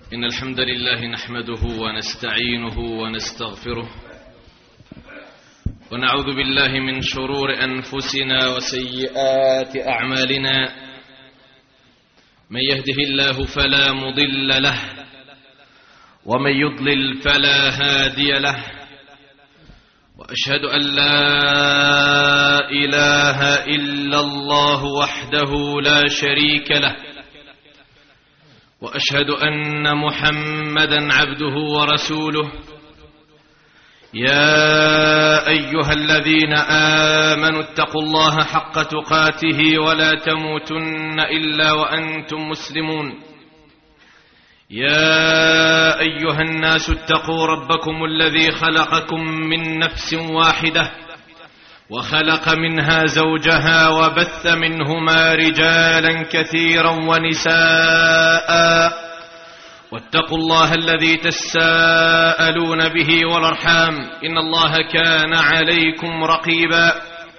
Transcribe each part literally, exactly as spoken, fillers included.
إن الحمد لله نحمده ونستعينه ونستغفره ونعوذ بالله من شرور أنفسنا وسيئات أعمالنا. من يهده الله فلا مضل له ومن يضلل فلا هادي له، وأشهد أن لا إله إلا الله وحده لا شريك له، وأشهد أن محمدا عبده ورسوله. يا أيها الذين آمنوا اتقوا الله حق تقاته ولا تموتن إلا وأنتم مسلمون. يا أيها الناس اتقوا ربكم الذي خلقكم من نفس واحدة وخلق منها زوجها وبث منهما رجالا كثيرا ونساء، واتقوا الله الذي تساءلون به والأرحام إن الله كان عليكم رقيبا.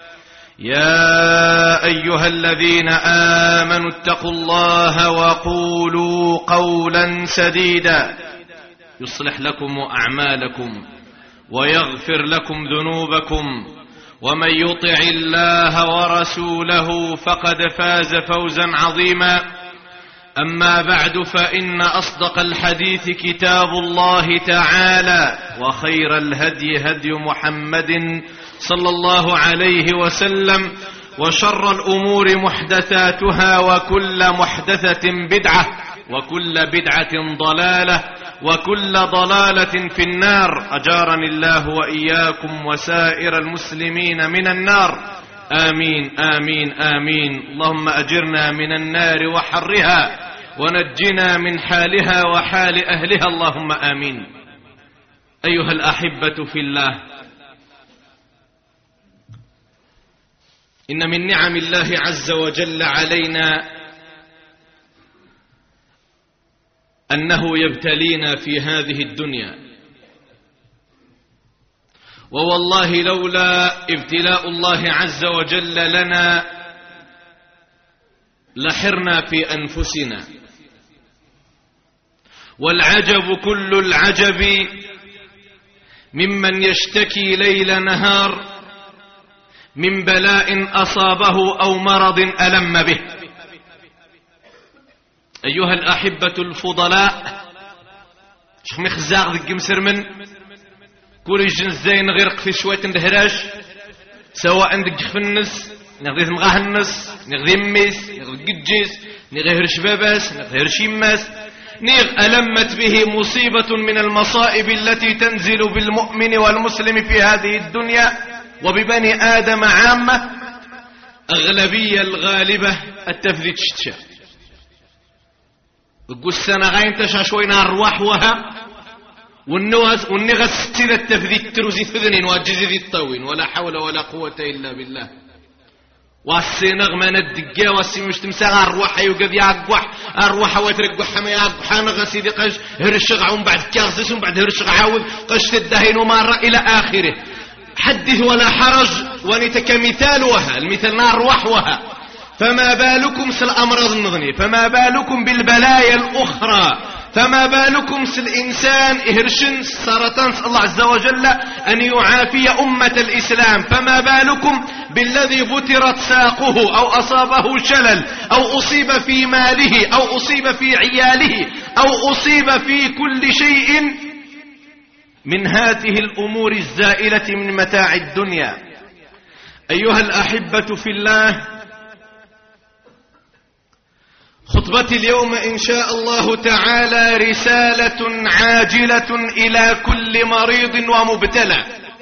يا أيها الذين آمنوا اتقوا الله وقولوا قولا سديدا يصلح لكم أعمالكم ويغفر لكم ذنوبكم، ومن يطع الله ورسوله فقد فاز فوزا عظيما. أما بعد، فإن أصدق الحديث كتاب الله تعالى، وخير الهدي هدي محمد صلى الله عليه وسلم، وشر الأمور محدثاتها، وكل محدثة بدعة، وكل بدعة ضلالة، وكل ضلالة في النار. أجارني الله وإياكم وسائر المسلمين من النار، آمين آمين آمين. اللهم أجرنا من النار وحرها، ونجنا من حالها وحال أهلها، اللهم آمين. أيها الأحبة في الله، إن من نعم الله عز وجل علينا أنه يبتلينا في هذه الدنيا، ووالله لولا ابتلاء الله عز وجل لنا لحرنا في أنفسنا. والعجب كل العجب ممن يشتكي ليل نهار من بلاء أصابه أو مرض ألم به. أيها الأحبة الفضلاء، شخ مخزاق ذي مسر من كوري جنزين غرق في شوية اندهراش، سواء عندك في النس نغذي مغاه النس، نغذي ميس، نغذي قجيس، نغير شباباس، نغير شيماس، نيغ ألمت به مصيبة من المصائب التي تنزل بالمؤمن والمسلم في هذه الدنيا وببني آدم عامة. أغلبية الغالبة التفذيت شتشا بقول السنة غاين تشا شوينا الرواح وها والنواز والنغس ستين التفذيت تروزي فذنين واجزي ذي الطوين، ولا حول ولا قوة إلا بالله. والسينغ ما ندقيا والسي مش تمسا الروح يوقف يعقوح الروح وترقوح ما يعقوح نغسي ذي قش هرشغع ومن بعد كاغسس ومن بعد هرشغع عاود قش تدهين ومارة إلى آخره. حدث ولا حرج، ونتك مثالها المثال نار وحوها. فما بالكم سل أمراض النظني، فما بالكم بالبلايا الأخرى، فما بالكم سل إنسان إهرشن سرطان الله عز وجل أن يعافي أمة الإسلام، فما بالكم بالذي بترت ساقه أو أصابه شلل أو أصيب في ماله أو أصيب في عياله أو أصيب في كل شيء من هذه الأمور الزائلة من متاع الدنيا. أيها الأحبة في الله، خطبتي اليوم إن شاء الله تعالى رسالة عاجلة إلى كل مريض ومبتلى.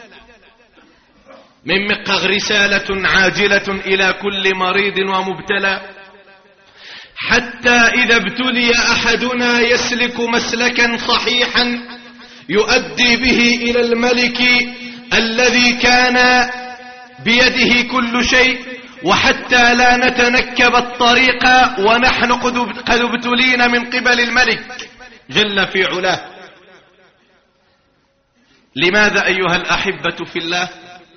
من مقغ رسالة عاجلة إلى كل مريض ومبتلى، حتى إذا ابتلي أحدنا يسلك مسلكا صحيحا يؤدي به إلى الملك الذي كان بيده كل شيء، وحتى لا نتنكب الطريق ونحن قد ابتلينا من قبل الملك جل في علاه. لماذا أيها الأحبة في الله؟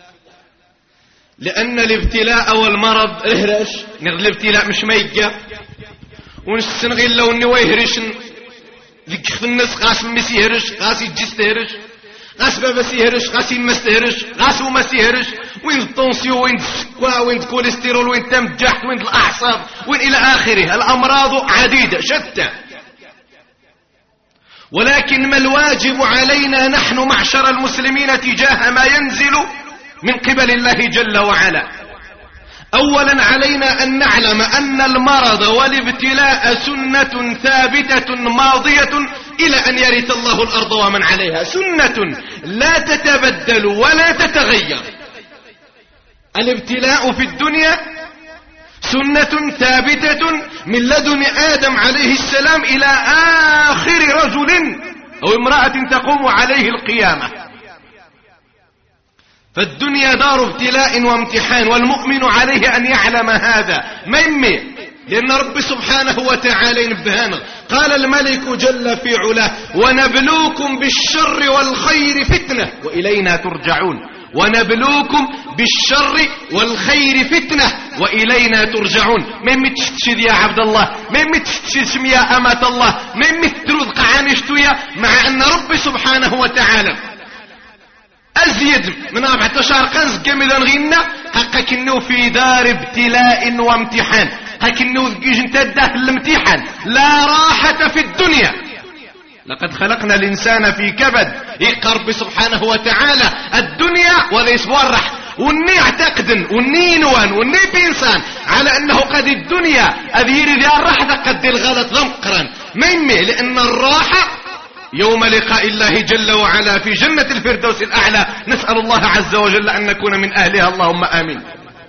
لأن الابتلاء والمرض اهرش نغل الابتلاء مش ميجا ونسنغل لو اني ويهرش ذيك في الناس غاس مي سيهرش غاس يجي استهرش غاس بابا سيهرش غاس يما استهرش غاس وما سيهرش وين الطونسيو وين السكوا وين الكوليسترول وين الدم الجحد وين الاعصاب وين الى اخره. الامراض عديده شتى. ولكن ما الواجب علينا نحن معشر المسلمين تجاه ما ينزل من قبل الله جل وعلا؟ اولا علينا ان نعلم ان المرض والابتلاء سنة ثابتة ماضية الى ان يرث الله الارض ومن عليها، سنة لا تتبدل ولا تتغير. الابتلاء في الدنيا سنة ثابتة من لدن آدم عليه السلام إلى آخر رجل أو امرأة تقوم عليه القيامة. فالدنيا دار ابتلاء وامتحان، والمؤمن عليه أن يعلم هذا ميمي، لأن رب سبحانه وتعالى ينبهنا. قال الملك جل في علاه: ونبلوكم بالشر والخير فتنة وإلينا ترجعون. ونبلوكم بالشر والخير فتنة وإلينا ترجعون. ميمي تشتشد يا عبد الله، ميمي تشتشد يا أمة الله، ميمي تروذ قعانشتويا، مع أن رب سبحانه وتعالى أزيد من أربعة عشر قنز كمذا غينا حقا كنو في دار ابتلاء وامتحان، هكنو ذكيج انتده الامتحان. لا راحة في الدنيا، لقد خلقنا الإنسان في كبد. يقرب سبحانه وتعالى الدنيا ولا يسورح وني يعتقدن وني ينوان وني بإنسان على أنه قد الدنيا أذير ذي الراحة قد الغلط ضمقرا ميمي، لأن الراحة يوم لقاء الله جل وعلا في جنة الفردوس الأعلى. نسأل الله عز وجل أن نكون من أهلها، اللهم آمين.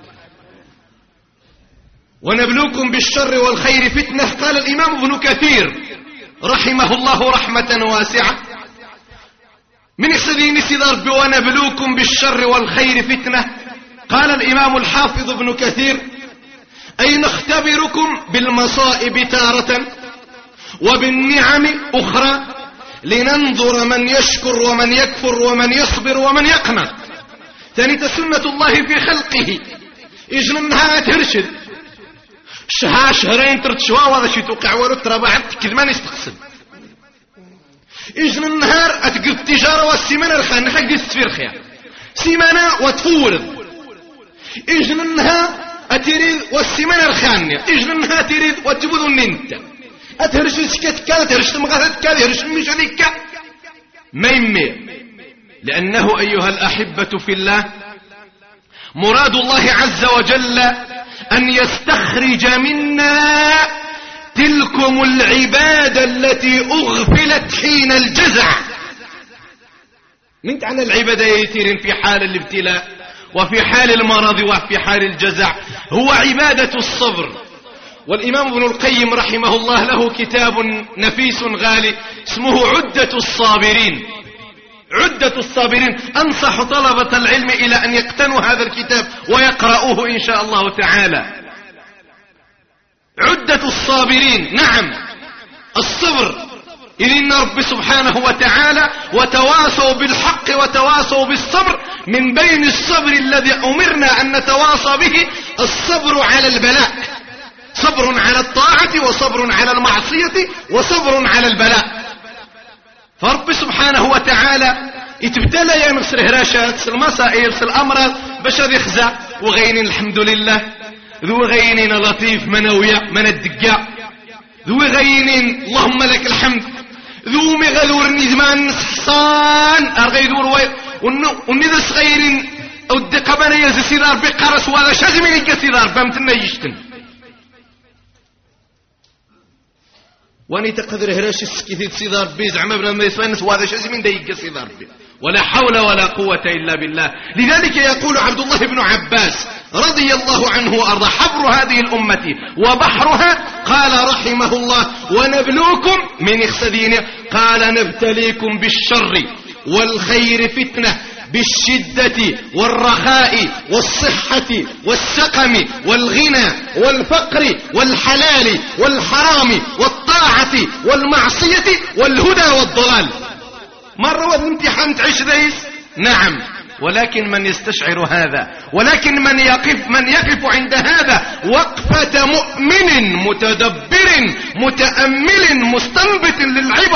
ونبلوكم بالشر والخير فتنة. قال الإمام ابن كثير رحمه الله رحمة واسعة من يقصدين سيدار ونبلوكم بالشر والخير فتنة. قال الإمام الحافظ ابن كثير: أي نختبركم بالمصائب تارة وبالنعم أخرى لننظر من يشكر ومن يكفر ومن يصبر ومن يقنط. ثانية سنة الله في خلقه، إجننها ترشد شهر شهرين ترتشوا وهذا شي توقع ورو ترى بعد كلمان يستقصد. إجن النهار أتقل التجارة والسيمانة الخان حق السفيرخيا سيمانة وتفورد. إجن النهار أتريد والسيمانة الخانية، إجن النهار تريد وتبذو الننت أتهرش سكتك أتهرش تمغاثتك أتهرش مشانيك ما يمي. لأنه أيها الأحبة في الله مراد الله عز وجل أن يستخرج منا تلكم العبادة التي أغفلت حين الجزع. من تعنى العبادة يتيرين في حال الابتلاء وفي حال المرض وفي حال الجزع هو عبادة الصبر. والإمام ابن القيم رحمه الله له كتاب نفيس غالي اسمه عدة الصابرين. عدة الصابرين. أنصح طلبة العلم إلى أن يقتنوا هذا الكتاب ويقرأوه إن شاء الله تعالى. عدة الصابرين، نعم الصبر. إذن رب سبحانه وتعالى وتواصوا بالحق وتواصوا بالصبر. من بين الصبر الذي أمرنا أن نتواصى به الصبر على البلاء، صبر على الطاعة وصبر على المعصية وصبر على البلاء. فرب سبحانه وتعالى يتبتلى يا مصر هراشات المصائب الأمراض باش غادي يخزع وغينين الحمد لله ذو غينين لطيف منوية من الدقاء ذو غينين اللهم لك الحمد ذو مغذور نزمان حصان أرغيدور ونذا صغيرين أو الدقبان يزي سيدار بقرس وهذا شازمين يجي سيدار بامتنا يشتن واني تقدر هراش السكيثيت سيدار بيز عما بلا ما يسوانس وهذا شازمين دا يجي سيدار بي ولا حول ولا قوة إلا بالله. لذلك يقول عبد الله بن عباس رضي الله عنه وأرضى حبر هذه الأمة وبحرها قال رحمه الله ونبلوكم من اخسدين قال نبتليكم بالشر والخير فتنة بالشدة والرخاء والصحة والسقم والغنى والفقر والحلال والحرام والطاعة والمعصية والهدى والضلال. مرة الامتحان تعيش ذيس نعم، ولكن من يستشعر هذا ولكن من يقف من يقف عند هذا وقفة مؤمن متدبر متأمل مستنبت للعبر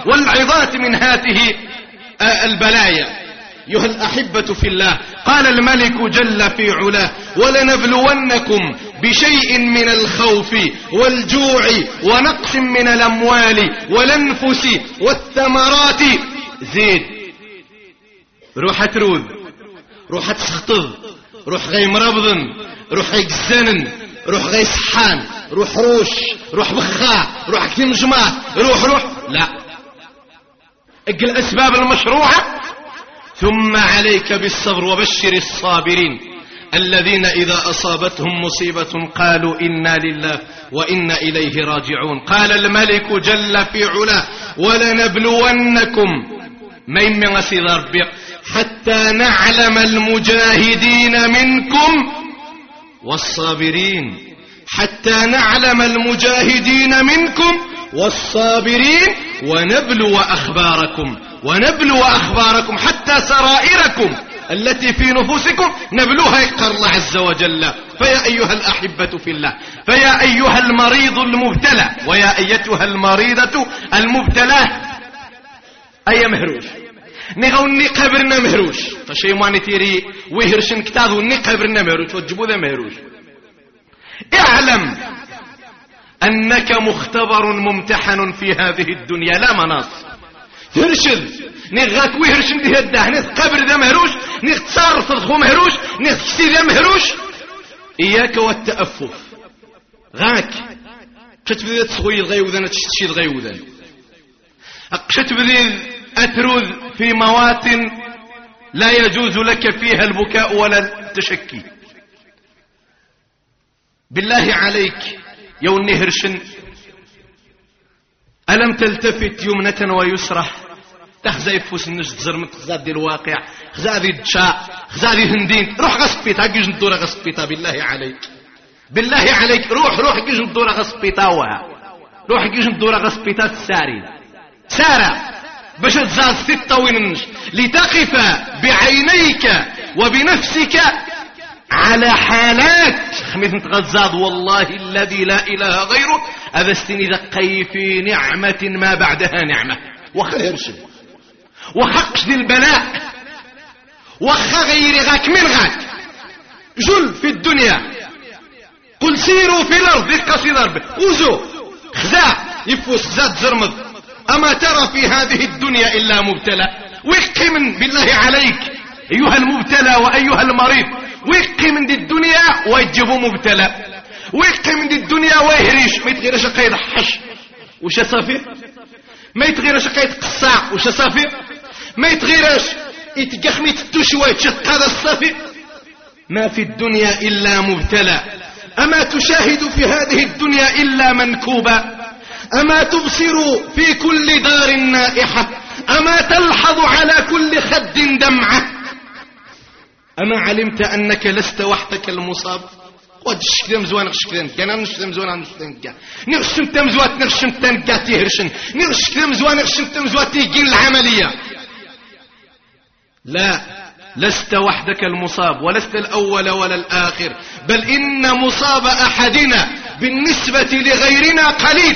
والعظات من هذه البلايا. أيها الأحبة في الله، قال الملك جل في علاه: ولنبلونكم بشيء من الخوف والجوع ونقص من الأموال والأنفس والثمرات. زيد، روح تروذ، روح تسخطض، روح غي مربضن، روح غي جزانن، روح غي سحان، روح روش، روح بخاء، روح كتم جماع، روح روح لا، اقل الأسباب المشروعة، ثم عليك بالصبر. وبشر الصابرين الذين إذا أصابتهم مصيبة قالوا إنا لله وإنا إليه راجعون. قال الملك جل في علاه: ولنبلونكم من من ربي حتى نعلم المجاهدين منكم والصابرين، حتى نعلم المجاهدين منكم والصابرين ونبلو أخباركم، ونبلو أخباركم حتى سرائركم التي في نفوسكم نبلوها، يقر الله عز وجل. فيا أيها الأحبة في الله، فيا أيها المريض المبتلى، ويا أيتها المريضة المبتلى، أي مهروش نغو نقبرنا مهروش فشي ما نتيري ويهرشن كتاذو نقبرنا مهروش وتجبو ذا مهروش. اعلم أنك مختبر ممتحن في هذه الدنيا لا مناص. ترشد نغاك ويهرشن دي هده نغ قبر ذا مهروش، نغ تصرف الخو مهروش، نغ كسي ذا مهروش. إياك والتأفف غاك كتبذي تسوي الغيوذان تشتشي الغيوذان، كتبذي أترذ في مواطن لا يجوز لك فيها البكاء ولا التشكي. بالله عليك يو النهرشن، ألم تلتفت يمنة ويسرة تخزى يفوس النجد زرمت خزاد دي الواقع، خزاد دي الدشاء، خزاد دي هندين، روح غصبيتا قيج ندورة غصبيتا. بالله عليك، بالله عليك، روح روح قيج ندورة غصبيتا وها، روح قيج ندورة غصبيتا الساري سارة باش تزاد ستة وينش لتقف بعينيك وبنفسك على حالات خميس نتغزاد. والله الذي لا إله غيره هذا استني ذقي في نعمة ما بعدها نعمة. وخيرش وحقش ذي البلاء وخ غير غاك من غاك جل في الدنيا. قل سيروا في الأرض قصي ضرب وزو خزاع يفوس زاد زرمض. أما ترى في هذه الدنيا إلا مبتلى. ويقي من بالله عليك أيها المبتلى وأيها المريض، ويقي من دي الدنيا ويجيبوا مبتلى، ويقي من دي الدنيا ويهريش ما يتغيرش قا يضحش وش صافي، ما يتغيرش قا يتقصع وش صافي، ما يتغيرش يتقخم يتتوش ويتشق هذا الصافي. ما في الدنيا إلا مبتلى. أما تشاهد في هذه الدنيا إلا منكوبا؟ أما تبصر في كل دار نائحة؟ أما تلحظ على كل خد دمعة؟ أما علمت أنك لست وحدك المصاب؟ قد شكلم زوان غشكلم كان نشكلم زوان نشكلم كان نغشم تمزوات نغشم تنقاتي هرشن نغشكلم زوان نغشم تمزوات يجين العملية. لا، لست وحدك المصاب، ولست الأول ولا الآخر، بل إن مصاب أحدنا بالنسبة لغيرنا قليل.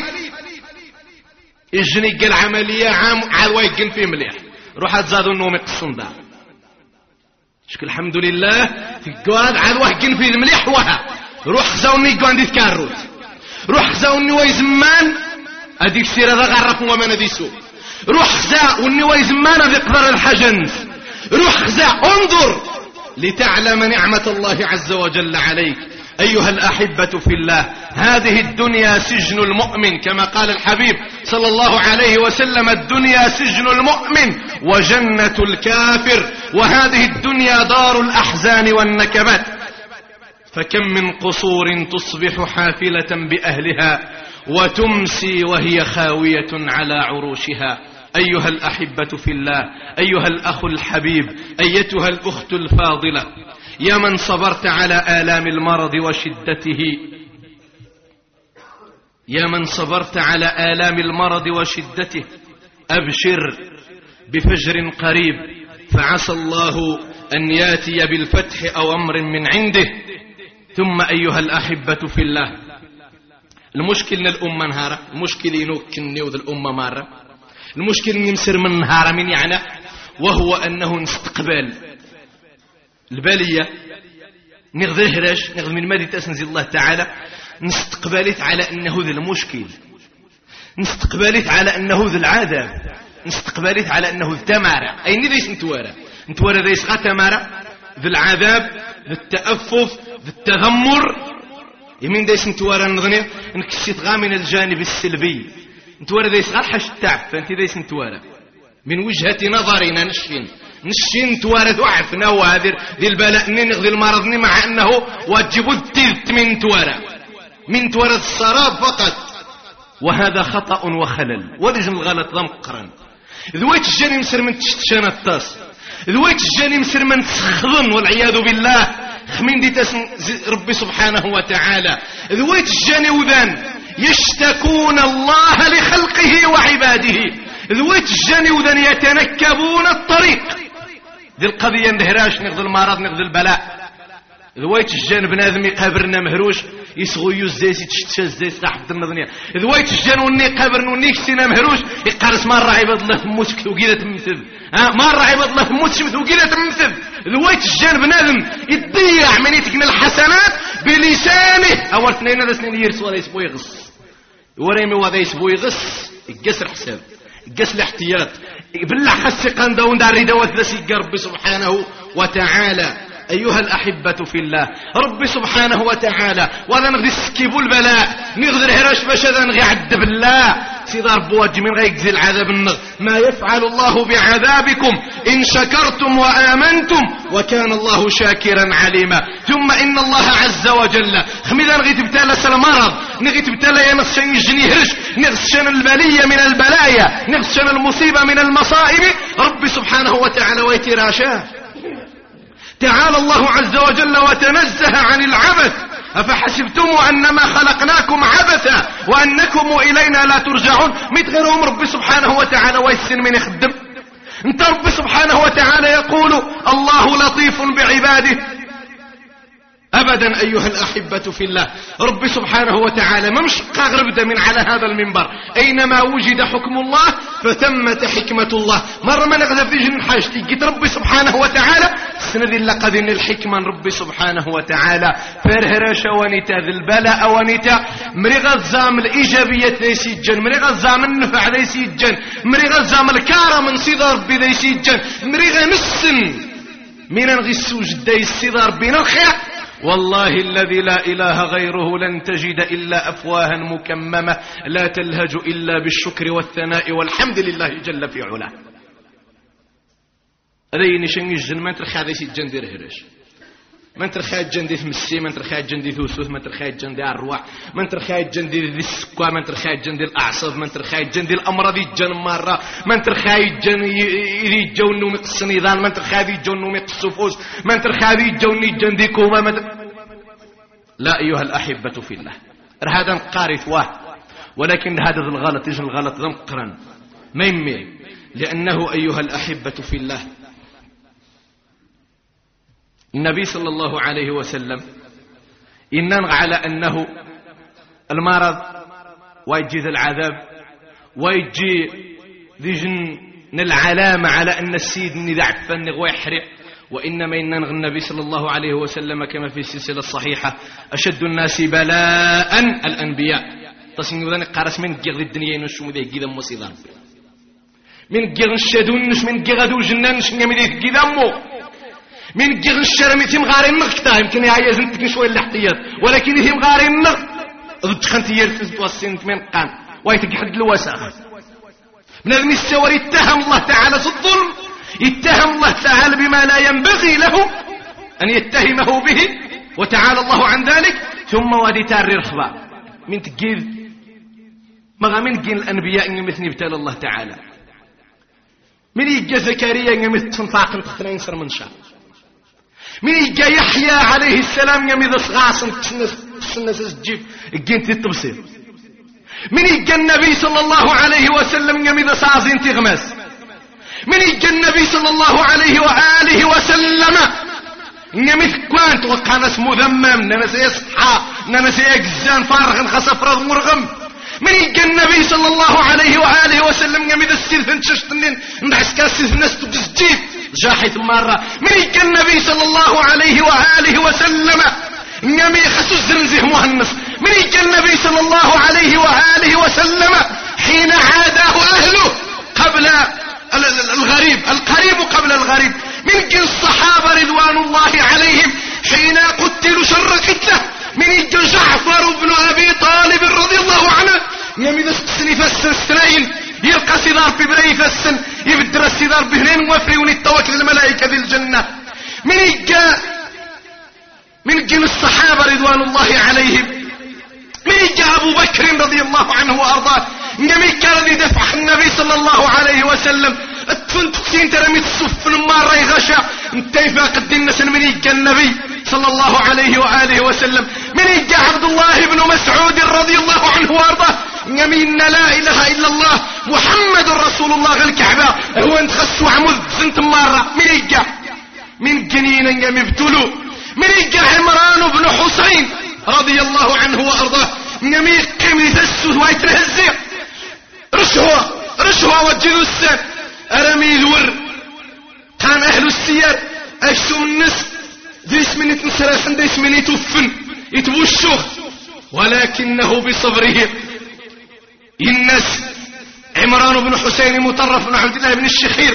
إجني العملية عام عوايقن في مليح روح تزادوا النوم يقصن دا شكل الحمد لله في القواد عوايقن في مليح وها روح خزاوني قوان دي تكاروت روح خزاوني ويزمان أديك سيرة ذا غرف وما نديسو روح خزا وني ويزمان ذي قدر الحجنس روح خزا انظر لتعلم نعمة الله عز وجل عليك. أيها الأحبة في الله، هذه الدنيا سجن المؤمن كما قال الحبيب صلى الله عليه وسلم: الدنيا سجن المؤمن وجنة الكافر، وهذه الدنيا دار الأحزان والنكبات. فكم من قصور تصبح حافلة بأهلها وتمسي وهي خاوية على عروشها. أيها الأحبة في الله، أيها الأخ الحبيب، أيتها الأخت الفاضلة، يا من صبرت على آلام المرض وشدته، يا من صبرت على آلام المرض وشدته، أبشر بفجر قريب، فعسى الله أن ياتي بالفتح أو أمر من عنده. ثم أيها الأحبة في الله، المشكل ان الأمة نهارة، المشكل ينوكني وذ الأمة مرة، المشكل نمسر من نهار من يعني وهو أنه نستقبل البالية نغذي هراش نغذي من مادة تنزل الله تعالى نستقبلت على أنه ذا المشكل نستقبلت على أنه ذا العذاب نستقبلت على أنه ذا تمارة أي نديس نتوارى نتوارى ديس غا تمارة ذا العذاب ذا التأفف ذا التذمر يمين ديس نتوارى نغني نكسيت غا من الجانب السلبي نتوارى ديس غا الحش التعب فأنت ديس نتوارى من وجهة نظرنا نشين نشين توارد وعفنا وهذه ذي البلاء نغذي المرض مع أنه واجب التلت من توارى من توارد السراب فقط وهذا خطأ وخلل ولازم الغلط ضم قرن ذويت الجاني مسر من تشتشان الطاس ذويت الجاني مسر من تسخضن والعياذ بالله خمين دي تسن ربي سبحانه وتعالى ذويت الجاني وذان يشتكون الله لخلقه وعباده ذويت الجاني وذان يتنكبون الطريق ذي القضية اندهراش نغذي المرض نغذي البلاء ذويت الجان بنادم يقابرنا مهروش يسغو يوزيس يتشتشاز زيس تحت النظنية ذويت الجان وني قابرنا وني كسينا مهروش يقارس مرة عباد الله تموتك وقيدة تمثل ها مرة عباد الله تموتك وقيدة تمثل ذويت الجان بنادم يضيع من يتكن الحسنات بلسانه أول اثنين هذا سنين يرسوا هذا يسبو يغص وريمي وهذا يسبو يغص يقسر حساب يقسر الاحتياط بالله حسي قندون دار ردوات ذا ربي سبحانه وتعالى أيها الأحبة في الله ربي سبحانه وتعالى ولا نغذي سكيبو البلاء نغذي الهراش باش هذا نغي عد بالله سيدي رب واجي من غيكزي العذاب النغ ما يفعل الله بعذابكم إن شكرتم وآمنتم وكان الله شاكرا عليما ثم إن الله عز وجل خميدا نغي تبتالى المرض نغي تبتالى ينصشن يجني هرش نغسشن البلية من البلايا نغسشن المصيبة من المصائب ربي سبحانه وتعالى ويتراشاه تعالى الله عز وجل وتنزه عن العبث أفحسبتم أنما خلقناكم عبثا وأنكم إلينا لا ترجعون متغيرهم ربي سبحانه وتعالى ويسن من يخدم انت ربي سبحانه وتعالى يقول الله لطيف بعباده أبدا أيها الأحبة في الله ربي سبحانه وتعالى ما مش قاغرب من على هذا المنبر أينما وجد حكم الله فثمة حكمة الله مرة ما نغذى في جن حاجتي قلت ربي سبحانه وتعالى سندي لقد إن الحكمة ربي سبحانه وتعالى فرهرش ونتا ذي البلاء ونتا مريغة زام الإيجابية ليس الجن مريغة زام النفع ليس الجن مريغة زام الكارم من صدر ربي ليس الجن مريغة نسن من نغسو جدي الصدر بين الخير والله الذي لا إله غيره لن تجد إلا أفواها مكممة لا تلهج إلا بالشكر والثناء والحمد لله جل في علاه أذين شنج الجن ما ترخى هذا الجن دير هرش ما ترخى الجن دي مسي ما ترخى الجن دي ثوثوث ما ترخى الجن دي الرواح ما ترخى الجن دي السكوى ما ترخى الجن دي الأعصاب ما ترخى الجن دي الأمراض الجن مرة ما ترخى الجن يجون نوم يقص نيضان ما ترخى الجن نوم يقص فوز ما ترخى الجن الجن دي كوما ما لا أيها الأحبة في الله هذا قارث واه ولكن هذا الغلط يجي الغلط ذم قرن ما يمي لأنه أيها الأحبة في الله النبي صلى الله عليه وسلم إنن على أنه المرض ويجي ذا العذاب ويجي ذي العلامة على أن السيد ندعف فنغ ويحرق وإنما إنن النبي صلى الله عليه وسلم كما في السلسلة الصحيحة أشد الناس بلاء الأنبياء تصنع ذلك قارس من جغ الدنيا نشم ذي جذا مصيدان من جغ الشدون من جغ ذو جنان نشم ذي جذا مو من جغ الشرمتهم غارين نغكتا يمكن يعيز انتك شوي الاحتياط ولكن هم غارين نغ ضد خنتي يرفز توسنت من قان ويتك حد الوساخ من هذا السوار اتهم الله تعالى في الظلم اتهم الله تعالى بما لا ينبغي له أن يتهمه به وتعالى الله عن ذلك ثم وادي تاري رخبة من تقيل مغا من قيل الأنبياء إن مثل ابتال الله تعالى من يجا زكريا إن مثل تنطاق تختلين سر من شاء من يجا يحيى عليه السلام يميذ صغاص تسنس الجيب الجنت التبصير من يجا النبي صلى الله عليه وسلم يميذ صعزين تغمس من يجا النبي صلى الله عليه وآله وسلم نمث كوانت وقع ناس مذمم ناس يصحى ناس يجزان فارغ خصف رض مرغم من يجا النبي صلى الله عليه وآله وسلم يمد السيد فنششتنين نحس كاسيد الناس تبزجيب جاحث مرة من يجا النبي صلى الله عليه وآله وسلم يمي خسو الزنزه مهنس من يجا النبي صلى الله عليه وآله وسلم حين عاداه أهله قبل الغريب القريب قبل الغريب من جن الصحابة رضوان الله عليهم حين قتلوا شر قتله من يجا جعفر بن أبي طالب رضي الله عنه يمي ذا سقسني فسن السنين يلقى سيدار ببري فسن يبدر السيدار بهنين وفريون التوكل الملائكة ذي الجنة من يجا من جن الصحابة رضوان الله عليهم من يجا أبو بكر رضي الله عنه وأرضاه يمي كان يدفع النبي صلى الله عليه وسلم التفنتقسين ترمي الصف المارة يغشى انتيفا قد الناس من يجا النبي صلى الله عليه وآله وسلم من يجا عبد الله بن مسعود رضي الله عنه وارضاه يمين لا إله إلا الله محمد رسول الله الكعبة هو انت خسوا عمود سنت مرة من يجا من جنين يمبتلوا من يجا عمران بن حسين رضي الله عنه وارضاه يمين قيم يتسوه ويترهزي رشوة رشوة وجدوا السن أرمي الور كان أهل السير أشتوا من الناس ديس من يتنسرسن ديس من يتوفن يتوشوه ولكنه بصبره الناس عمران بن حسين مطرف بن عبد الله بن الشخير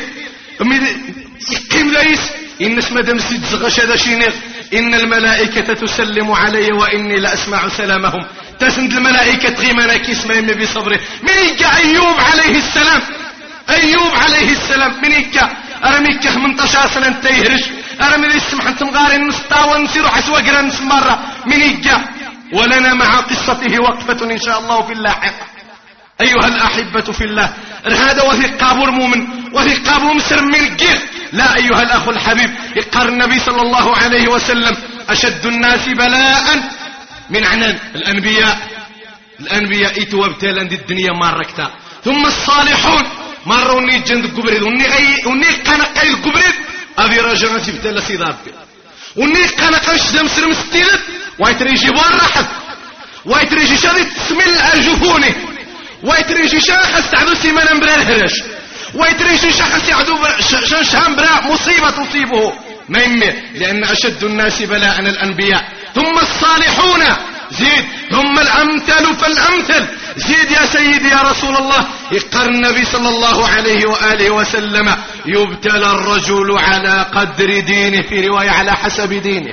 يقيم ليس الناس مدام سيد زغش هذا شينير إن الملائكة تسلم علي وإني لأسمع سلامهم تسند الملائكة غيمانا كيسما يمي بصبره من يجا أيوب عليه السلام أيوب عليه السلام من يجا أرميك ثمانية سنة تيهرش أرمي ذي السمحة تمغاري نستاوى نسيرو حسوى قرانس مرة من يجا ولنا مع قصته وقفة إن شاء الله في اللاحق أيها الأحبة في الله هذا وفي قابور مؤمن وفي قابور مسر من الجير لا أيها الأخ الحبيب يقر النبي صلى الله عليه وسلم أشد الناس بلاء من عنان الأنبياء الأنبياء إتوا ابتالا دي الدنيا ماركتا ثم الصالحون مروا ني جند القبريد وني غي وني قنقاي القبريد أبي رجعنا تبتلا سيدابي وني قنقاش زمسر مستيلت ويتريجي بارحب ويتريجي شادي تسمل أجفوني ويتريجي شاخص تعدو سيمانا برا الهرش ويتريجي شاخص يعدو شنشهم برا مصيبة تصيبه ما يمي لأن أشد الناس بلاء الأنبياء ثم الصالحون زيد ثم الأمثل فالأمثل زيد يا سيدي يا رسول الله يقر النبي صلى الله عليه وآله وسلم يبتلى الرجل على قدر دينه في رواية على حسب دينه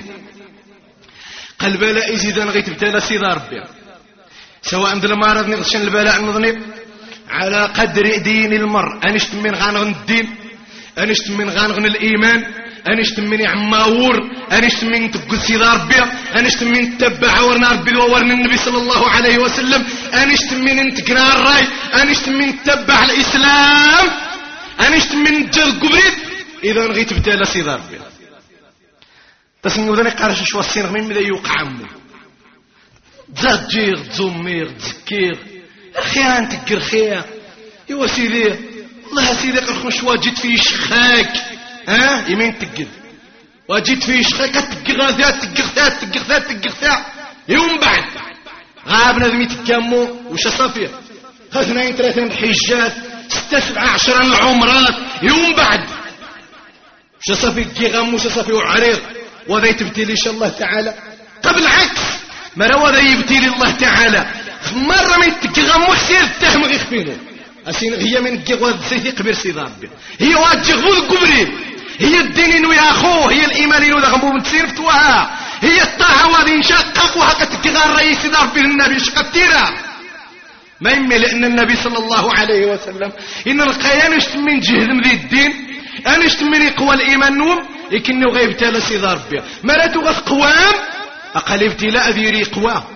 قال بلاء زيدان غيت ابتلى سيدة ربي سواء عند المرض نغشن البلاء المذنب على قدر دين المرء أنشت من غانغن الدين أنشت من غانغن الإيمان أنشت من عماور أنشت من تقول سيدة ربي أنشت من تبع ورنا ربي وورنا النبي صلى الله عليه وسلم أنشت من انتقنا الراي أنشت من تبع الإسلام أنشت من جل قبريد إذا نغيت بتالا سيدة ربي تسمي ذلك قارش شو السين من ماذا يوقع عمو تزجير تزمير تزكير خيان تقر خيان يوا سيدي الله سيدي قرخوش واجد فيه شخاك ها يمين تقل واجد فيه شخاك تقر ذات تقر ذات تقر ذات تقر ذات يوم بعد غابنا ذمي تكامو وش صافية خذناين ثلاثين حجات ستة سبعة عشرة العمرات يوم بعد وش صافي كيغام وش صافي وعريض وذا يتبتلي إن شاء الله تعالى قبل عكس مرة وذا يبتلي الله تعالى مرة من تقغم وحسير التهم غيخفينه أسين هي من قغوة سيثي قبير سيد ربي هي واجغوذ قبرين هي الدين يا أخوه هي الإيمان إنه غمو من تسير فتوها هي الطاعة وذي انشاقق وحكا تقغى الرئيس سيد ربي النبي شقتيرا ما يمي لأن النبي صلى الله عليه وسلم إن القيان اشت من جهد من ذي الدين أنا اشت من قوى الإيمان نوم لكنه غيبتال سيد ربي مراتو غف قوام أقل ابتلاء ذي قوام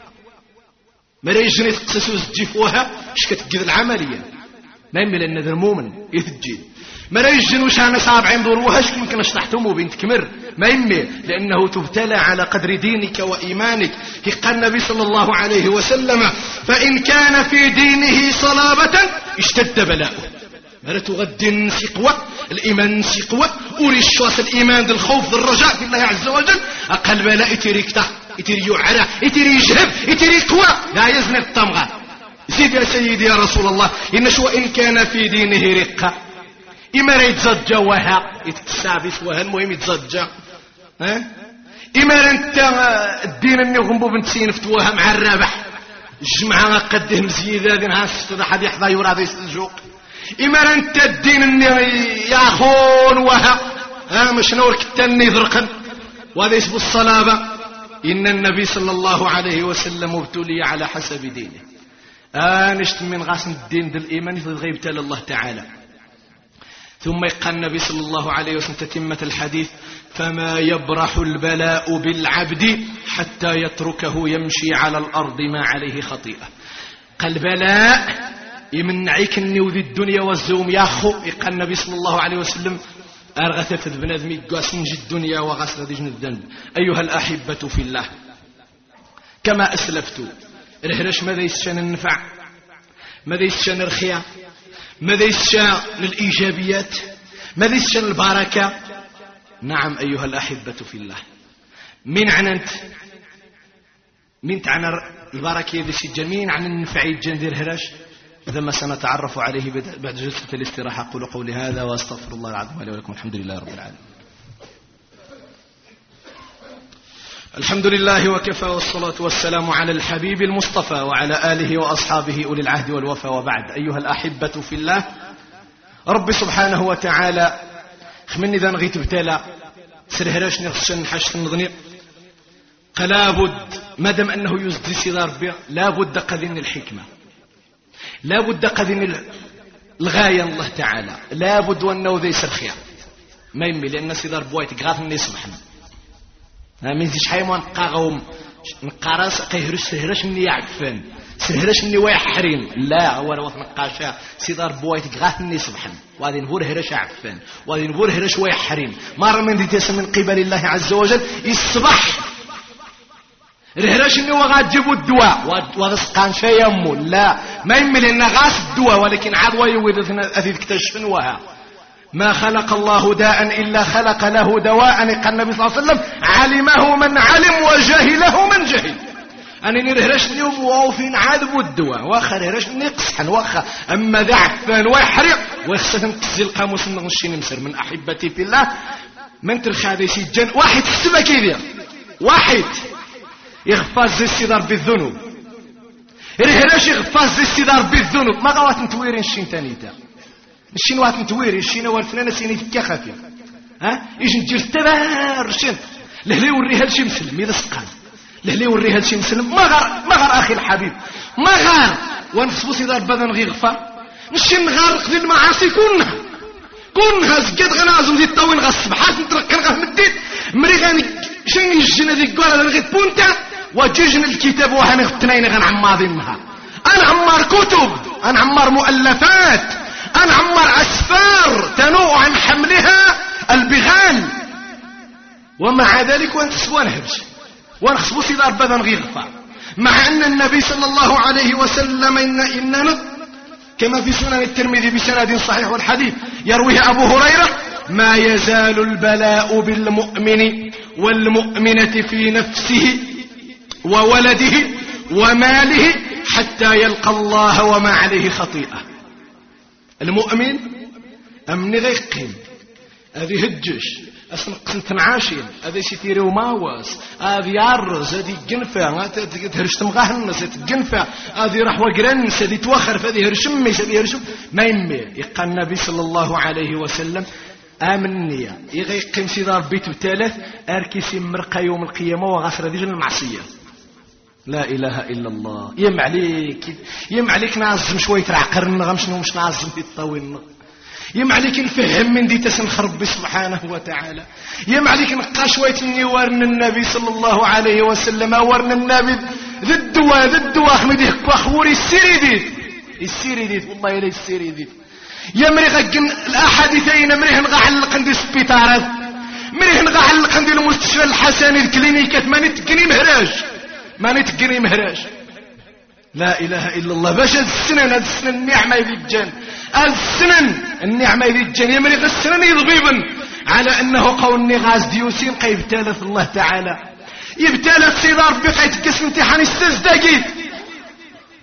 مرا يجني تقسسو زجيفوها اش كتقذ العملية ما يمي لأن ذا المؤمن يتجي مرا يجني وش انا صابعين ضروها اش يمكن اشتحتمو بنت كمر ما يمي لأنه تبتلى على قدر دينك وإيمانك قال النبي صلى الله عليه وسلم فإن كان في دينه صلابة اشتد بلاؤه مرا تغدي سقوة الإيمان سقوة أولي الشواس الإيمان ذا الخوف ذا الرجاء في الله عز وجل أقل بلاء يتريك تحت يتري يعرى يتري يجهب يتري قوى لا يزني الطمغة زيد يا سيدي يا رسول الله إن شو إن كان في دينه رقة إما يتزجى وها يتكسابس وها المهم يتزجى ها إما أنت الدين اللي غنبو بنت سينفت وها مع الرابح الجمعة قده مزيدة دين هاستدى حد يحضى يورا ذي السجوق إما أنت الدين اللي ياخون وها ها مش نور كتاني ذرقا وهذا يسبو الصلابة إن النبي صلى الله عليه وسلم ابتلي على حسب دينه آنشت من غاسم الدين دل الإيمان غيبت الله تعالى ثم يقال النبي صلى الله عليه وسلم تتمة الحديث فما يبرح البلاء بالعبد حتى يتركه يمشي على الأرض ما عليه خطيئة قال بلاء يمنعيك النيوذ الدنيا والزوم يا أخو يقال النبي صلى الله عليه وسلم أرغثت بنادمي قاسم جي الدنيا وغسل دجن الذنب أيها الأحبة في الله كما أسلفت رهرش ماذا يسشان النفع ماذا يسشان الرخية ماذا يسشان الإيجابيات ماذا يسشان البركة نعم أيها الأحبة في الله من عننت من تعنى البركة يدي سجن مين عن النفع يجن رهرش إذا ما سنتعرف عليه بعد جلسة الاستراحة أقول قولي هذا وأستغفر الله العظيم لي ولكم الحمد لله رب العالمين الحمد لله وكفى والصلاة والسلام على الحبيب المصطفى وعلى آله وأصحابه أولي العهد والوفا وبعد أيها الأحبة في الله رب سبحانه وتعالى خمني ذا نغيت بتالا سرهراش نغشن حشت النظني قلابد مادام أنه يزدي سيدار بي لابد قذن الحكمة لابد قذن الغاية الله تعالى لابد وأنه ذي سرخيا ما يمي لأن سيدار بوايت غاث الناس محمد ما يزيش حي ما نقاغهم نقاراس قيهرش سهرش مني يعفن سهرش مني ويحرين لا هو لو نقاشا سيدار بوايت غاث الناس محمد وهذه نفور هرش عفن وهذه نفور هرش ويحرين مر من ديتس من قبل الله عز وجل يصبح رهرش انه غاد جيبوا الدواء وغسقان شيء يمو لا ما يمل انه غاس الدواء ولكن عاد ويودثنا اذي اكتشفن وها ما خلق الله داء الا خلق له دواء قال النبي صلى الله عليه وسلم علمه من علم وجهله من جهل انني رهرشني وفين عذبوا الدواء واخر رهرشني قصحا واخا اما ذعفان ويحرق ويخصفن قزي القاموس نغشين مسر من احبتي في الله من ترخادي سجن واحد السبا كيدير واحد يغفاز السيدار بالذنوب رهرش يغفاز السيدار بالذنوب ما غوات نتويرين الشين تانيتا الشين وات نتويرين الشين والفنانة سيني تكا خافية ها يجي نجير تبار شين لهلي وريها لشي مسلم إذا سقان لهلي وريها لشي مسلم ما غار ما غار أخي الحبيب ما غار ونخصبو سيدار بدن غير غفا نشين غارق ذي المعاصي كلها كلها زكاد غنازم ذي الطوين غا الصبحات نتركر غا مديت مري غاني شنو يجينا ذي الكوالة لغيت بونتا وجيجنا الكتاب وهني اغتنين غنعماضينها انا عمار كتب انا عمار مؤلفات انا عمار اسفار تنوء عن حملها البغال ومع ذلك وانتسبوا نهبش ونخصبوا سيدار بدن غير غفار مع ان النبي صلى الله عليه وسلم إن إننا كما في سنن الترمذي بسند صحيح والحديث يرويه ابو هريرة ما يزال البلاء بالمؤمن والمؤمنة في نفسه وولده وماله حتى يلقى الله وما عليه خطيئة المؤمن أمني غيقين هذه هجش أسنقسن تنعاشين هذه سيتيري وماواس هذه يارز هذه جنفة تهرش تمغهنس هذه جنفة هذه راح وقرنس هذه توخر هذه هرشميس هذه هرشم ما يمي يقال النبي صلى الله عليه وسلم آمنية يغيقين سيدار بيت بثالث أركيسي مرقى يوم القيامة وغفر ذي المعصية لا إله إلا الله يم عليك يم عليك نعزم شوية رعقرنا غمشنا ومش نعزم في الطوين يم عليك نفهم من دي تسنخ ربي سبحانه وتعالى يم عليك نقا شوية اني ورن النبي صلى الله عليه وسلم ورن النبي ذي الدواء ذي الدواء خمديه كواخوري السيري ديت السيري ديت والله إلي السيري ديت يمري غقن الأحاديثين مريه نغعلق عندي سبيطارات مريه نغعلق عندي المستشفى الحسني الكلينيكات ما نتقني مهراج ما نتقني مهراج لا إله إلا الله باش هاد السنن هاد السنن النعمة يذي الجن هاد السنن النعمة يذي الجن يمري غا السنن يضبيبا على أنه قولني غاز ديوسين قيبتالث الله تعالى يبتالث سيدار ربي قيتكس امتحان استزداقيت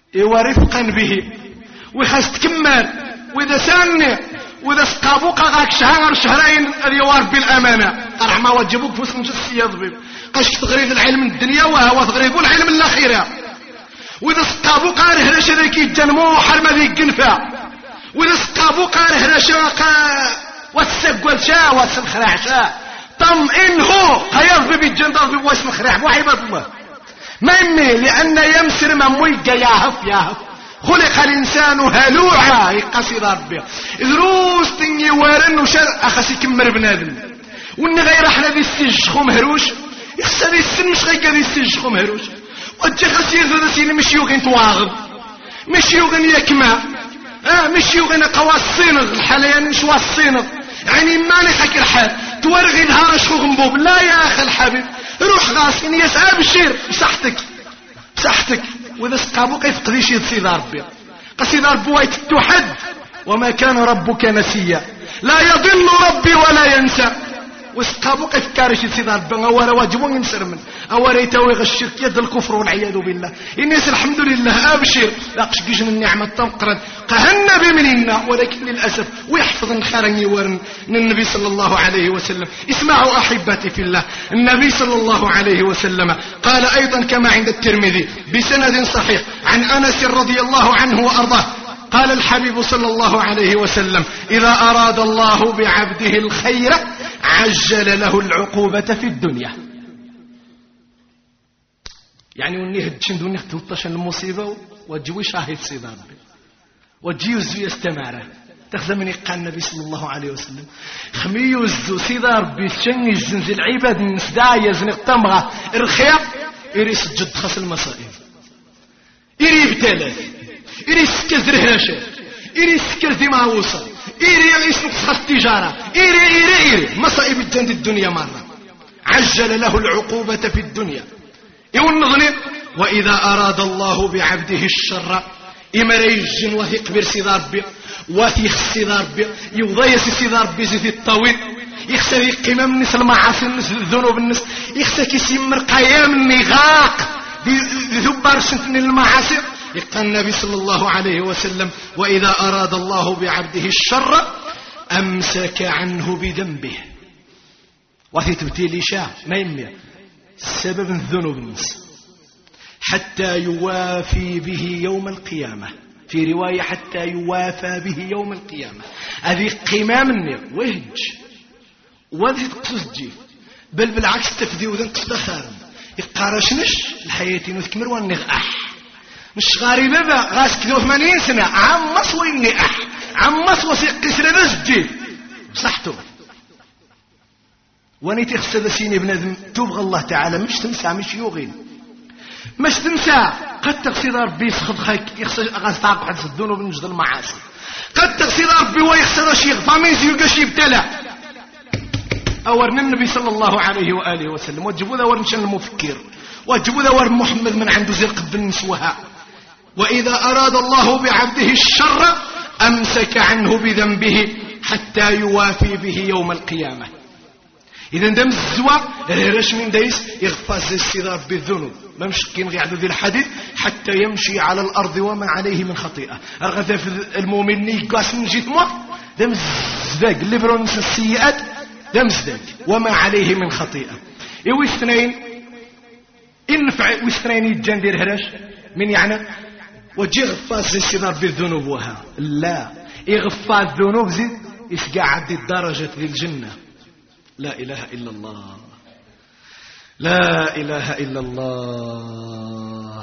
إيوا رفقا به وخاص تكمل وإذا ساني وإذا سقابوك غاك شهر شهرين اليوار بالأمانة قرح ما وجبوك فوس من جسية ضبيب قاش تغريب العلم الدنيا وهو تغريب العلم الأخيرة وإذا سقابوك غير هرش ذيك يتجنمو حرمة ذيك جنفة وإذا سقابوك غير هرش واتسقل شا واتسمخرع شا طمئنه قيض بيتجن ضبيب واسمخرع وعباد الله ما إني لأن يمسر ممويق ياهف ياهف خلق الإنسان هلوعا يقصد ربي دروس تنجي وارن وشر أخسي كمر بنادم وإن غير احنا ذي السجخو مهروش يخسر السن مش غير ذي السجخو مهروش وجه خسير ذا سيني مش يوغن تواغض مش يوغن يكما اه مش يوغن قوى الصينغ الحاليان مش الصينغ يعني ماني حكي الحال تورغي نهار شخو غنبوب لا يا أخي الحبيب روح غاسين يسعى بالشير بصحتك بصحتك وإذا سقابوك يفقديش يد ربي قصيد ربي ويتتحد وما كان ربك نسيا لا يضل ربي ولا ينسى وسقابوك يفكارش يد ربي أولا واجبون ينسر من أولا يتويغ الشرك يد الكفر والعياذ بالله الناس الحمد لله أبشر لاقش جيش من النعمة تنقرد قهنا بمننا ولكن للأسف ويحفظ الخارن يورن النبي صلى الله عليه وسلم اسمعوا أحبتي في الله النبي صلى الله عليه وسلم قال أيضا كما عند الترمذي بسند صحيح عن أنس رضي الله عنه وأرضاه قال الحبيب صلى الله عليه وسلم إذا أراد الله بعبده الخير عجل له العقوبة في الدنيا يعني وني هدشن دوني تلطش المصيبة وتجوي شاهد سيد ربي وتجي يزو يستمر تخذ من قال النبي صلى الله عليه وسلم خمي يزو سيد ربي شن يزنز العباد النسدا يزن التمغة الرخيق يري سجد خاص المصائب يري ابتلاث يري سكز رهاشات يري سكز دي ما وصل يري يسوق خاص التجارة يري يري يري مصائب الجند الدنيا مرة عجل له العقوبة في الدنيا يقول نظني وإذا أراد الله بعبده الشر إما ريجن وثيق برسي ربي وثيق سي ربي يوضيس سي ربي زيت الطويل يخسر قمم الناس المعاصي الناس الذنوب الناس يخسر كيسمر قيام النغاق ذبار سنتن المعاصي يقول النبي صلى الله عليه وسلم وإذا أراد الله بعبده الشر أمسك عنه بذنبه وثيق تبتيلي شاء ما يمير سبب الذنوب الناس حتى يوافي به يوم القيامة في رواية حتى يوافى به يوم القيامة هذه قمام النير وهج وهذه تقصد بل بالعكس تفدي وذن تستخارم يقارشنش الحياة نذكمر ونغ أح مش غريبة بقى غاس كده ثمانين سنة عمص وإني أح عمص وسيق كسر نسجي صحته واني تخسد سيني بنادم تبغى الله تعالى مش تمسع مش يوغين مش تمسع قد تقصد ربي يسخد خيك يخسد غاز تعب حدث الذنوب ونجد المعاصي قد تقصد ربي ويخسد شيخ فاميز يلقى يبتلى أورنا النبي صلى الله عليه وآله وسلم وجبوا ذا ورنشان المفكر وجبوا ذا ورن محمد من عنده زرق بن نسوها وإذا أراد الله بعبده الشر أمسك عنه بذنبه حتى يوافي به يوم القيامة إذا دم الزوا ريش من دايس يغفاز السيدار بالذنوب ما مشكين غير ذي الحديث حتى يمشي على الأرض وما عليه من خطيئة أرغذ في المؤمن يقاس من جيت موت دم الزداق اللي برونس السيئات دم الزداق وما عليه من خطيئة إيوه اثنين إنفع واثنين يتجندير هراش من يعني وجي غفاز السيدار بالذنوب وها لا يغفاز الذنوب زيد يسقعد الدرجة للجنة لا إله إلا الله لا إله إلا الله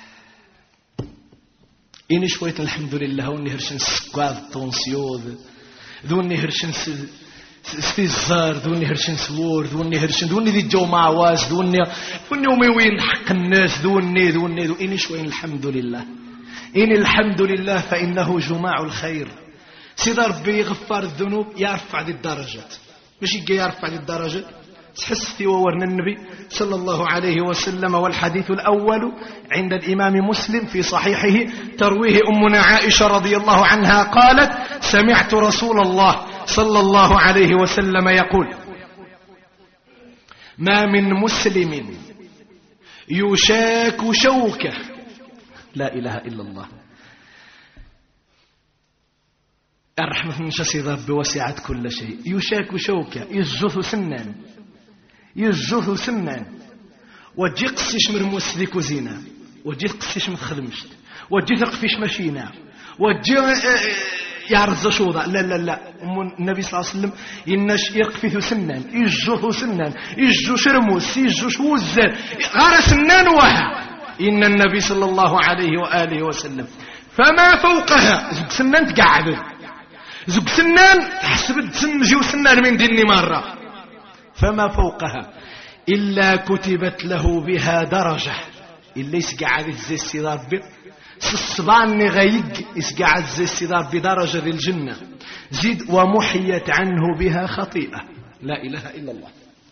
إني شوية الحمد لله وني هرشن سكواد طونسيوذ ذوني هرشن استيزار ذوني هرشن سوور ذوني هرشن ذوني ذي جو معواز ذوني ذوني وموين حق الناس ذوني ذوني ذوني إني شوية الحمد لله إني الحمد لله فإنه جماع الخير سيد ربي غفار الذنوب يرفع ذي الدرجات مش يجي يرفع للدرجة تحسي وورنا النبي صلى الله عليه وسلم والحديث الأول عند الإمام مسلم في صحيحه ترويه أمنا عائشة رضي الله عنها قالت سمعت رسول الله صلى الله عليه وسلم يقول ما من مسلم يشاك شوكه لا إله إلا الله. الرحمة من شسيد ربي وسعت كل شيء. يشاك شوكة يزوث سنان يزوث سنان وجي قسيش من موسلك وزينة وجي قسيش من خدمشت وجي ثقفيش مشينا وجي يعرض شوضة. لا لا لا النبي صلى الله عليه وسلم إنش يقفث سنان يجوث سنان يجو شرموس يجو شوزان غار سنان وها. إن النبي صلى الله عليه وآله وسلم فما فوقها زق سنان تقعد زق سنان تحسب تسمجي وسنان من ديني مرة فما فوقها إلا كتبت له بها درجة. اللي يسقعد زي السيدار بي الصبان غيق يسقعد زي السيدار بدرجة للجنة زيد ومحيت عنه بها خطيئة. لا إله إلا الله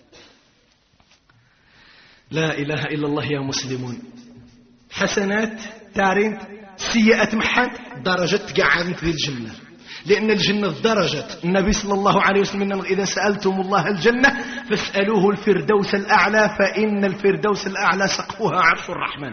لا إله إلا الله يا مسلمون. حسنات تارين سيئة محن درجة تقعد في الجنة لأن الجنة درجة. النبي صلى الله عليه وسلم إذا سألتم الله الجنة فاسألوه الفردوس الأعلى فإن الفردوس الأعلى سقفها عرش الرحمن.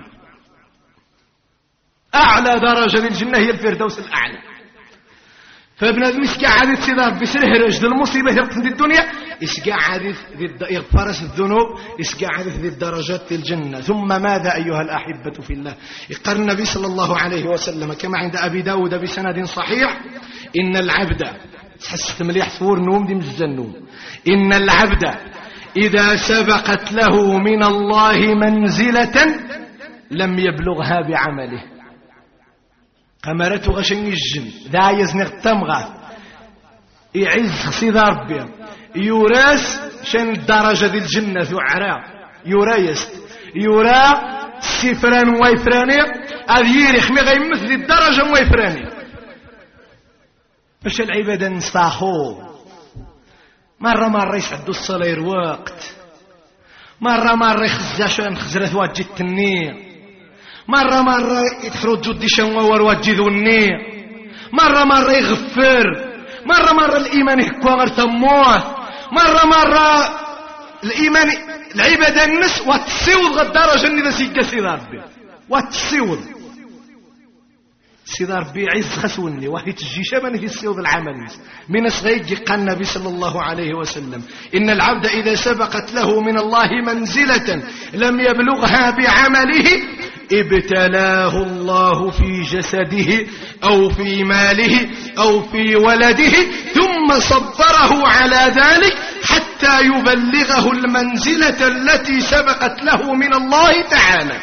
أعلى درجة للجنة هي الفردوس الأعلى. فابن آدم يسقعد السيدار بسره رجل المصيبة يرقد الدنيا يسقعد يغفرس الذنوب يسقعد في الدرجات الجنة. ثم ماذا أيها الأحبة في الله؟ يقال النبي صلى الله عليه وسلم كما عند أبي داود بسند صحيح إن العبد تحس مليح صور نوم دي مجزى النوم. إن العبد إذا سبقت له من الله منزلة لم يبلغها بعمله. قمرته غشن الجن ذا يزنغ تمغى يعز خصيدة ربي يوراس شان الدرجة دي الجنة ذو عراء يورايس يورا سفران ويفراني أذيري خمي غيمثل الدرجة ويفراني. فاش العبادة نستاخو مرة مرة يسعدوا الصلاة وقت مرة مرة يخزاشان خزرة واجي التنية مرة مرة يتحروا جدي شنوار واجي ذو النية مرة مرة يغفر مرة مرة الإيمان يحكوا غير تموت مرة مرة الإيمان العبادة النس وتسيوض الدرجة إذا سيكا سيدي ربي وتسيوض سيدي ربي عز خسوني وهي تجي شبني في السيوض العمل من صغير قال النبي صلى الله عليه وسلم إن العبد إذا سبقت له من الله منزلة لم يبلغها بعمله ابتلاه الله في جسده أو في ماله أو في ولده ثم صبره على ذلك حتى يبلغه المنزلة التي سبقت له من الله تعالى.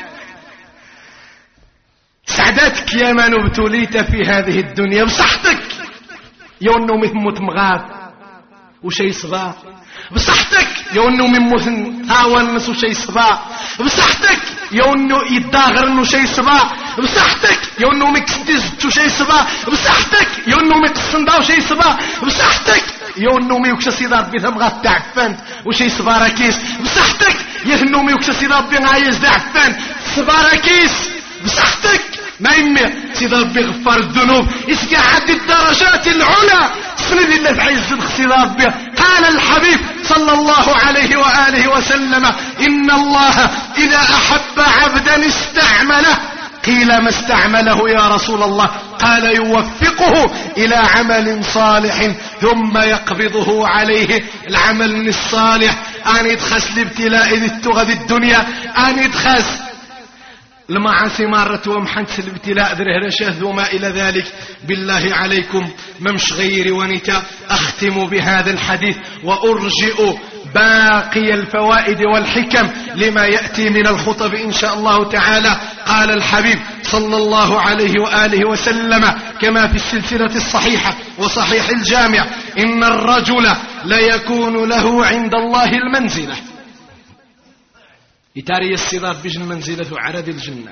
سعدتك يا من ابتليت في هذه الدنيا بصحتك يا انه مثمت مغاب وشي صباح بصحتك يا انه من مثن تاونس وشي صباح بصحتك يا انه يداغر انه شي صباح بصحتك يا انه مكستز وشي صباح بصحتك يا انه مكسندا وشي صباح بصحتك يا انه ميوكش سيدار بثمغات تعفنت وشي صباراكيس بصحتك يا انه ميوكش سيدار بغايز تعفنت صباراكيس بصحتك ما يمي سيدي ربي غفر الذنوب يسقعد الدرجات العلى سند الله في عز سيدي ربي. قال الحبيب صلى الله عليه وآله وسلم إن الله إذا أحب عبدا استعمله. قيل ما استعمله يا رسول الله؟ قال يوفقه إلى عمل صالح ثم يقبضه عليه. العمل الصالح أن يدخس لابتلاء ذي التغذ الدنيا أن يدخس المعاصي مرة ومحنس الابتلاء ذره رشاذ وما إلى ذلك. بالله عليكم ممش غير ونتا أختم بهذا الحديث وأرجئ باقي الفوائد والحكم لما يأتي من الخطب إن شاء الله تعالى. قال الحبيب صلى الله عليه وآله وسلم كما في السلسلة الصحيحة وصحيح الجامع إن الرجل ليكون له عند الله المنزلة يتاري الصدار بجن منزلة عرض الجنة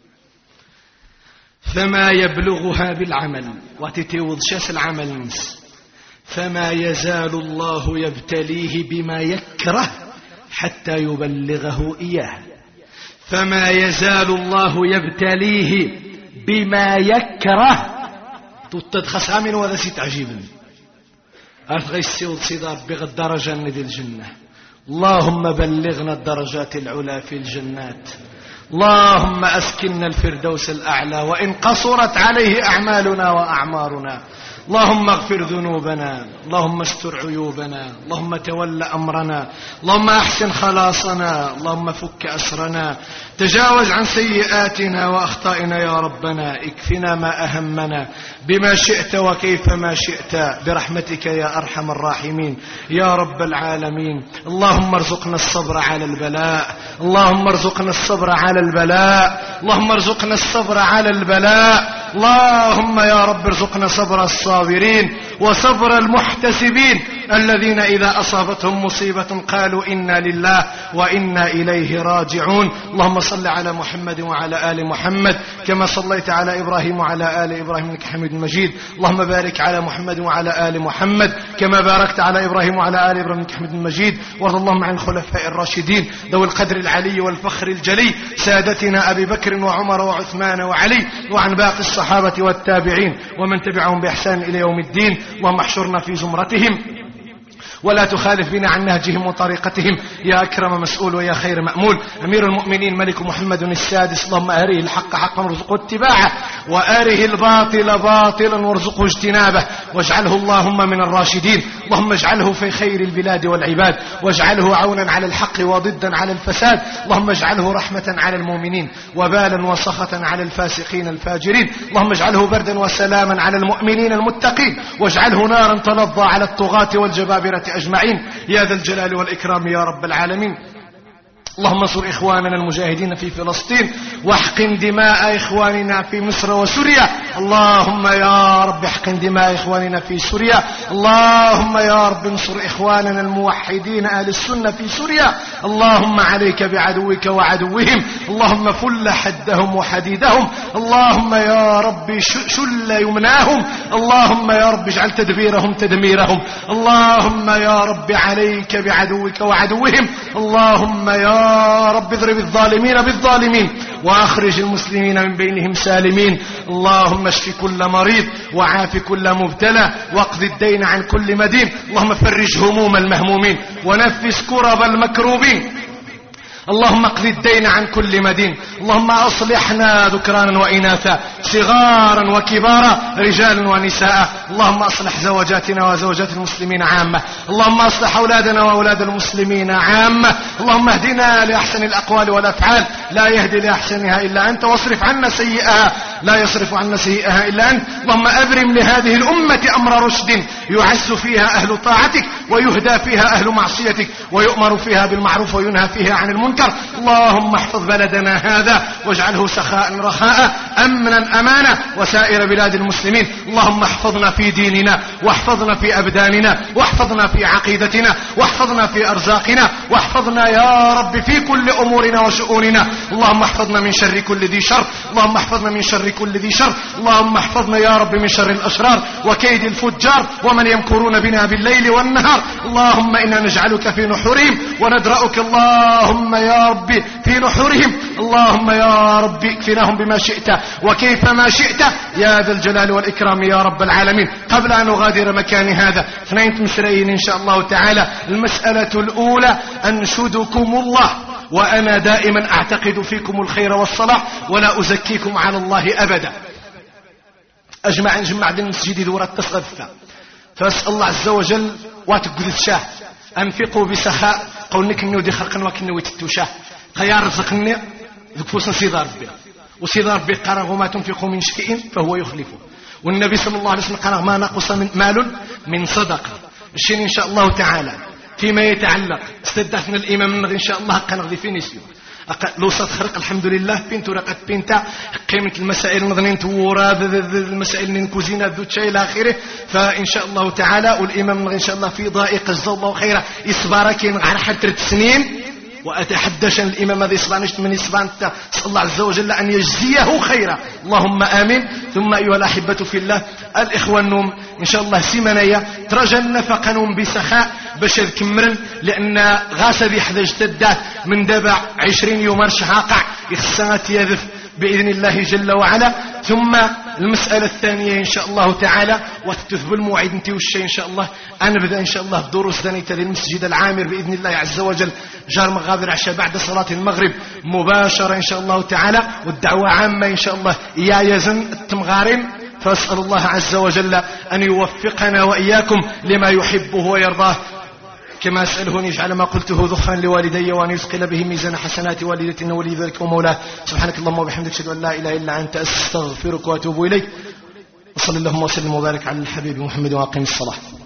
فما يبلغها بالعمل وتتوض شاس العمل نس فما يزال الله يبتليه بما يكره حتى يبلغه إياه. فما يزال الله يبتليه بما يكره تتدخس من وذا ستعجيبني أرثغي السيوض صدار بغد درجة ندي الجنة. اللهم بلغنا الدرجات العلى في الجنات. اللهم أسكننا الفردوس الأعلى وإن قصرت عليه أعمالنا وأعمارنا. اللهم اغفر ذنوبنا، اللهم استر عيوبنا، اللهم تول أمرنا، اللهم أحسن خلاصنا، اللهم فك أسرنا، تجاوز عن سيئاتنا وأخطائنا يا ربنا، اكفنا ما أهمنا بما شئت وكيف ما شئت برحمتك يا أرحم الراحمين يا رب العالمين. اللهم ارزقنا الصبر على البلاء، اللهم ارزقنا الصبر على البلاء، اللهم ارزقنا الصبر على البلاء. اللهم يا رب ارزقنا صبر الصابرين وصبر المحتسبين الذين إذا أصابتهم مصيبة قالوا إنا لله وإنا إليه راجعون. اللهم صل على محمد وعلى آل محمد كما صليت على إبراهيم وعلى آل إبراهيم إنك حميد مجيد. اللهم بارك على محمد وعلى آل محمد كما باركت على إبراهيم وعلى آل إبراهيم إنك حميد مجيد. وارض اللهم عن الخلفاء الراشدين ذوي القدر العلي والفخر الجلي سادتنا أبي بكر وعمر وعثمان وعلي، وعن باقي الصحابة والتابعين ومن تبعهم بإحسان إلى يوم الدين. اللهم احشرنا في زمرتهم ولا تخالف بنا عن نهجهم وطريقتهم يا أكرم مسؤول ويا خير مأمول. أمير المؤمنين ملك محمد السادس، اللهم أريه الحق حقا وارزقه اتباعه وأره الباطل باطلا وارزقه اجتنابه، واجعله اللهم من الراشدين. اللهم اجعله في خير البلاد والعباد، واجعله عونا على الحق وضدا على الفساد. اللهم اجعله رحمة على المؤمنين وبالا وسخطا على الفاسقين الفاجرين. اللهم اجعله بردا وسلاما على المؤمنين المتقين، واجعله نارا تلظى على الطغاة والجبابرة أجمعين يا ذا الجلال والإكرام يا رب العالمين. اللهم انصر إخواننا المجاهدين في فلسطين واحقن دماء إخواننا في مصر وسوريا. اللهم يا رب احقن دماء إخواننا في سوريا. اللهم يا رب انصر إخواننا الموحدين أهل السنة في سوريا. اللهم عليك بعدوك وعدوهم، اللهم فل حدهم وحديدهم، اللهم يا رب شل يمناهم، اللهم يا رب اجعل تدبيرهم تدميرهم، اللهم يا رب عليك بعدوك وعدوهم، اللهم يا يا رب اضرب الظالمين بالظالمين وأخرج المسلمين من بينهم سالمين. اللهم اشف كل مريض وعاف كل مبتلى واقض الدين عن كل مدين. اللهم فرج هموم المهمومين ونفس كرب المكروبين. اللهم اقض الدين عن كل مدين. اللهم أصلحنا ذكرانا وإناثا صغارا وكبارا رجالا ونساء. اللهم أصلح زوجاتنا وزوجات المسلمين عامة. اللهم أصلح أولادنا وأولاد المسلمين عامة. اللهم اهدنا لأحسن الأقوال والأفعال لا يهدي لأحسنها إلا أنت، واصرف عنا سيئها لا يصرف عنا سيئها إلا أنت. اللهم أبرم لهذه الأمة أمر رشد يعز فيها أهل طاعتك ويهدى فيها أهل معصيتك ويؤمر فيها بالمعروف وينهى فيها عن المنكر. اللهم احفظ بلدنا هذا واجعله سخاء رخاء أمنا أمانا وسائر بلاد المسلمين. اللهم احفظنا في ديننا واحفظنا في أبداننا واحفظنا في عقيدتنا واحفظنا في أرزاقنا واحفظنا يا رب في كل أمورنا وشؤوننا. اللهم احفظنا من شر كل ذي شر، اللهم احفظنا من شر كل ذي شر، اللهم احفظنا يا رب من شر الأشرار وكيد الفجار ومن يمكرون بنا بالليل والنهار. اللهم إنا نجعلك في نحورهم وندرأك اللهم يا رب في نحورهم. اللهم يا رب اكفناهم بما شئت وكيف ما شئت يا ذا الجلال والإكرام يا رب العالمين. قبل أن نغادر مكان هذا اثنين تمسرين إن شاء الله تعالى. المسألة الأولى أنشدكم الله، وأنا دائما أعتقد فيكم الخير والصلاح ولا أزكيكم على الله أبدا. أجمع نجمع دين المسجد دورة تصغفة، فأسأل الله عز وجل واتقذ الشاه أنفقوا بسخاء قولنك إنه دي خلقنا وكنه ويتتوشاه خيار رزقني ذكفوس نصيد ربي وصيد ربي قرغ ما تنفقوا من شيء فهو يخلفه. والنبي صلى الله عليه وسلم قال ما نقص من مال من صدقة. الشيء إن شاء الله تعالى فيما يتعلق استدعنا الإمام إن شاء الله كنغذي في نسيو لو صد خرق الحمد لله بنت رقت بنتا قيمة المسائل نظنين تورا المسائل نكوزينا ذو شيء إلى آخره. فإن شاء الله تعالى والإمام إن شاء الله في ضائق جزاه الله خيرا إصبارك على حتى سنين وأتحدث الإمام هذا إصبانشت من إصبان صلى الله عز وجل أن يجزيه خيرا اللهم آمين. ثم أيها الأحبة في الله الإخوة النوم إن شاء الله سيمانية ترجى النفقنهم بسخاء باش كمرن لأن غاسة بحذا اجتدات من دبع عشرين يوم رشهاقع يخسانات يذف بإذن الله جل وعلا. ثم المسألة الثانية إن شاء الله تعالى وتثب الموعد انت والشيء إن شاء الله أنا بدأ إن شاء الله الدروس دانية للمسجد العامر بإذن الله عز وجل جار مغابر عشاء بعد صلاة المغرب مباشرة إن شاء الله تعالى، والدعوة عامة إن شاء الله يا يزن التمغارم. فأسأل الله عز وجل أن يوفقنا وإياكم لما يحبه ويرضاه، كما أسأله أن يجعل ما قلته ذخرا لوالدي وأن يثقل به ميزان حسنات والدتنا ولي ذلك ومولاه. سبحانك اللهم وبحمدك أشهد أن لا إله إلا أنت أستغفرك وأتوب إليك. وصلى اللهم وسلم وبارك على الحبيب محمد وأقم الصلاة.